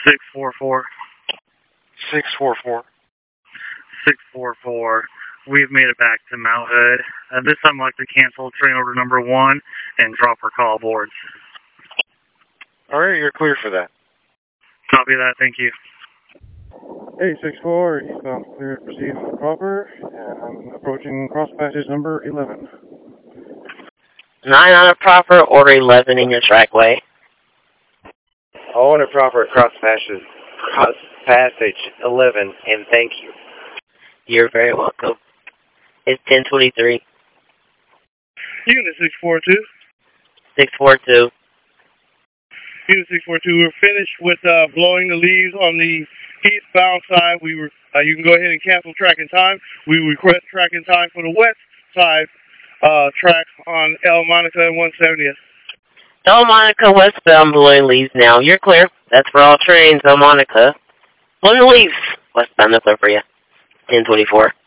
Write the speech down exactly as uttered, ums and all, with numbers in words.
six four four. six four four. six four four. We've made it back to Mount Hood. Uh, this time I'd like to cancel train order number one and drop our call boards. All right, you're clear for that. Copy that, thank you. eight six four, eastbound clear to proceed proper, and I'm approaching cross passage number eleven. nine on a proper or eleven in your trackway. I want a proper cross passage, cross passage eleven, and thank you. You're very welcome. It's ten twenty-three. Unit six four two. six four two. Unit six four two, we're finished with uh, blowing the leaves on the eastbound side. We were. Uh, you can go ahead and cancel track and time. We request track and time for the west side uh, track on El Monica and one seventieth. El Monica westbound blowing leaves now. You're clear. That's for all trains. El Monica. Blowing leaves. Westbound, they're clear for you. ten twenty-four.